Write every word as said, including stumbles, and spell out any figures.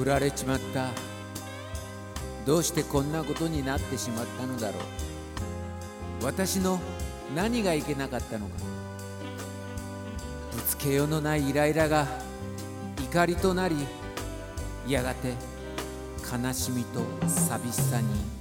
振られちまった。どうしてこんなことになってしまったのだろう。私の何がいけなかったのか。ぶつけようのないイライラが怒りとなり、やがて悲しみと寂しさに